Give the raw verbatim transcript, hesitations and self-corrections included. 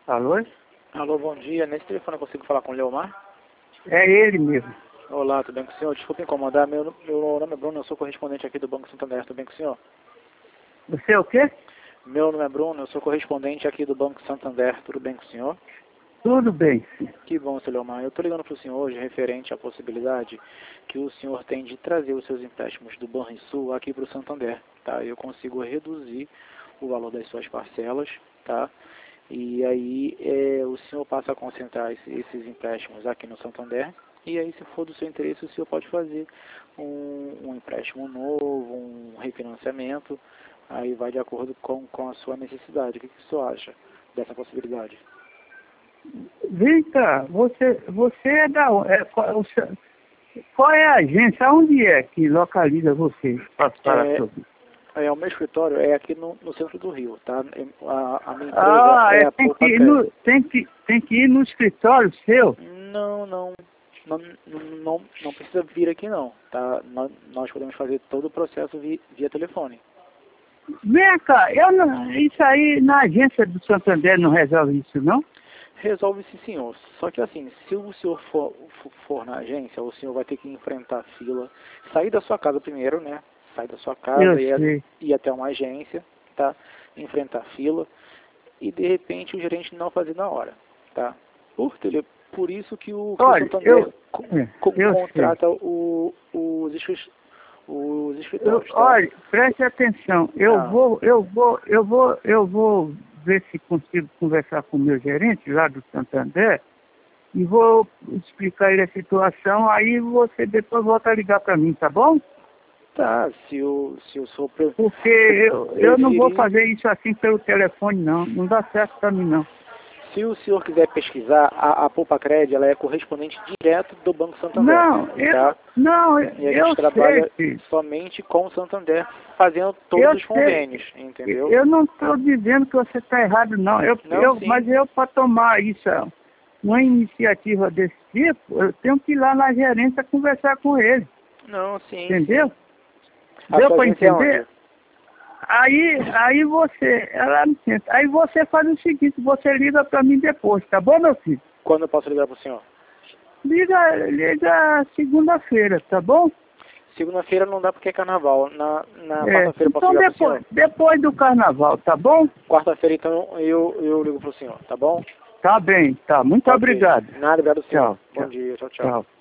Alô? Alô, bom dia. Nesse telefone eu consigo falar com o Leomar? É ele mesmo. Olá, tudo bem com o senhor? Desculpa incomodar, meu, meu nome é Bruno, eu sou correspondente aqui do Banco Santander, tudo bem com o senhor? Você é o quê? Meu nome é Bruno, eu sou correspondente aqui do Banco Santander, tudo bem com o senhor? Tudo bem, sim. Que bom, seu Leomar. Eu estou ligando para o senhor hoje referente à possibilidade que o senhor tem de trazer os seus empréstimos do Banrisul aqui para o Santander, tá? Eu consigo reduzir o valor das suas parcelas, tá? E aí é, o senhor passa a concentrar esse, esses empréstimos aqui no Santander, e aí se for do seu interesse o senhor pode fazer um, um empréstimo novo, um refinanciamento, aí vai de acordo com, com a sua necessidade. O que, que o senhor acha dessa possibilidade? Vem cá, você, você é da onde? É, qual, qual é a agência? Onde é que localiza você? Para falar É, sobre. é, o meu escritório é aqui no, no centro do Rio, tá? A, a minha empresa Ah, é é, a tem, que Poupa ir no, Crédito. tem, que, tem que ir no escritório seu? Não, não, não, não, não precisa vir aqui não, tá? Nós, nós podemos fazer todo o processo via, via telefone. Vem cá, eu não, isso aí na agência do Santander não resolve isso, não? Resolve sim, senhor. Só que assim, se o senhor for, for na agência, o senhor vai ter que enfrentar a fila, sair da sua casa primeiro, né? Sair da sua casa e Eu sei. ir até uma agência, tá? Enfrentar a fila e de repente o gerente não fazer na hora, tá? Por, tele, por isso que o, que o Olha, Santander eu, co- é, co- eu contrata o, os, escri- os Eu, escritórios, tá? olha, preste atenção. Eu Ah, vou, eu vou, eu vou, eu vou ver se consigo conversar com o meu gerente lá do Santander e vou explicar ele a situação. Aí você depois volta a ligar para mim, tá bom? tá, se o, se o senhor pre- Porque eu, eu não vou preferir. fazer isso assim pelo telefone, não. Não dá certo para mim, não. Se o senhor quiser pesquisar, a, a Poupa Cred, ela é correspondente direto do Banco Santander, Não, eu, tá? não, E a eu gente trabalha sei, filho. somente com o Santander, fazendo todos Eu os sei. convênios, entendeu? Eu não estou dizendo que você está errado, não. Eu, Não, eu, sim. mas eu, para tomar isso, uma iniciativa desse tipo, eu tenho que ir lá na gerência conversar com ele. Não, sim, Entendeu? sim. A Deu sua para agência é entender? onde? Aí, aí você, ela no centro. Aí você faz o seguinte, você liga para mim depois, tá bom, meu filho? Quando eu posso ligar para o senhor? Liga, liga segunda-feira, tá bom? Segunda-feira não dá porque é carnaval. Na, na É. quarta-feira eu posso Então ligar para o depois, senhor? depois do carnaval, tá bom? Quarta-feira então eu, eu ligo para o senhor, tá bom? Tá bem, tá. Muito Ok. obrigado. Nada, obrigado, senhor. Tchau, Bom tchau, dia, tchau, tchau. tchau.